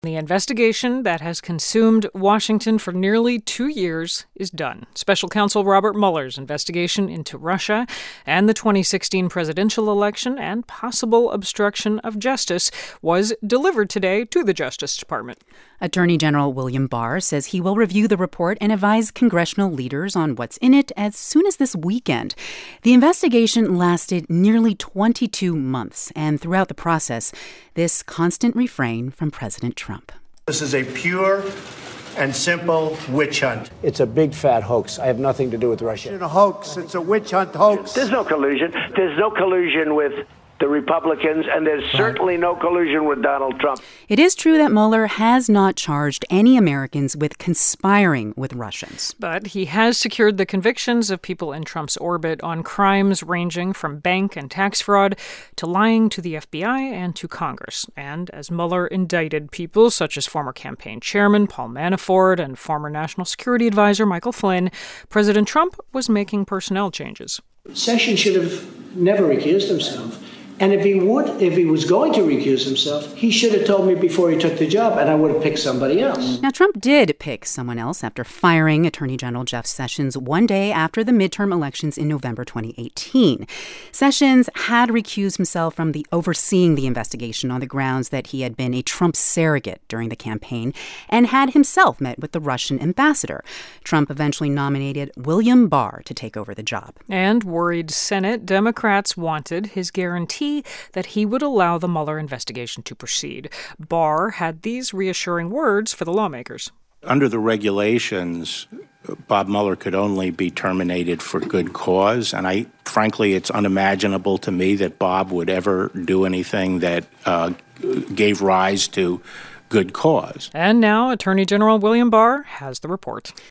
The investigation that has consumed Washington for nearly 2 years is done. Special counsel Robert Mueller's investigation into Russia and the 2016 presidential election and possible obstruction of justice was delivered today to the Justice Department. Attorney General William Barr says he will review the report and advise congressional leaders on what's in it as soon as this weekend. The investigation lasted nearly 22 months, and throughout the process, this constant refrain from President Trump. This is a pure and simple witch hunt. It's a big fat hoax. I have nothing to do with Russia. It's a hoax. It's a witch hunt hoax. There's no collusion. There's no collusion with the Republicans, and there's certainly no collusion with Donald Trump. It is true that Mueller has not charged any Americans with conspiring with Russians. But he has secured the convictions of people in Trump's orbit on crimes ranging from bank and tax fraud to lying to the FBI and to Congress. And as Mueller indicted people such as former campaign chairman Paul Manafort and former National Security Advisor Michael Flynn, President Trump was making personnel changes. Sessions should have never recused himself. And if he was going to recuse himself, he should have told me before he took the job, and I would have picked somebody else. Now, Trump did pick someone else after firing Attorney General Jeff Sessions one day after the midterm elections in November 2018. Sessions had recused himself from overseeing the investigation on the grounds that he had been a Trump surrogate during the campaign and had himself met with the Russian ambassador. Trump eventually nominated William Barr to take over the job. And worried Senate Democrats wanted his guarantee that he would allow the Mueller investigation to proceed. Barr had these reassuring words for the lawmakers. Under the regulations, Bob Mueller could only be terminated for good cause, and frankly, it's unimaginable to me that Bob would ever do anything that gave rise to good cause. And now Attorney General William Barr has the report.